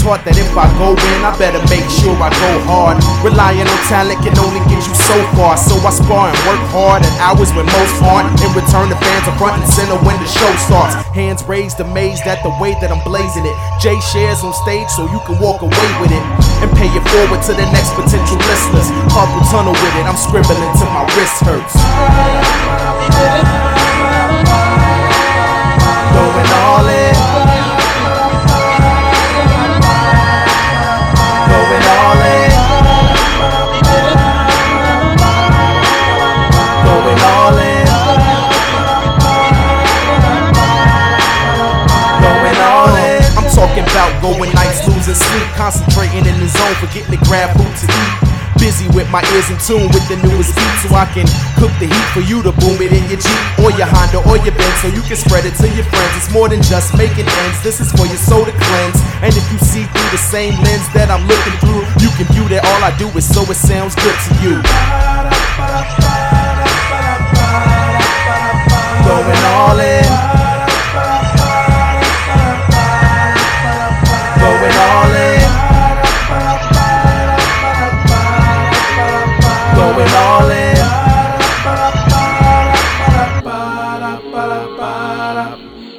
taught that if I go in, I better make sure I go hard. Relying on talent can only get you so far, so I spar and work hard at hours when most aren't. In return, the fans are front and center when the show starts. Hands raised, amazed at the way that I'm blazing it. Jay shares on stage so you can walk away with it and pay it forward to the next potential listeners. Carpal tunnel with it, I'm scribbling till my wrist hurts. Going all in. Going all in. Going all in. Going all in. I'm talking about going nights, losing sleep, concentrating in the zone, forgetting to grab food to eat. Busy with my ears in tune with the newest beat, so I can cook the heat for you to boom it in your Jeep or your Honda or your Benz, so you can spread it to your friends. It's more than just making ends, this is for your soul to cleanse. And if you see through the same lens that I'm looking through, you can view that all I do is so it sounds good to you. Going all in.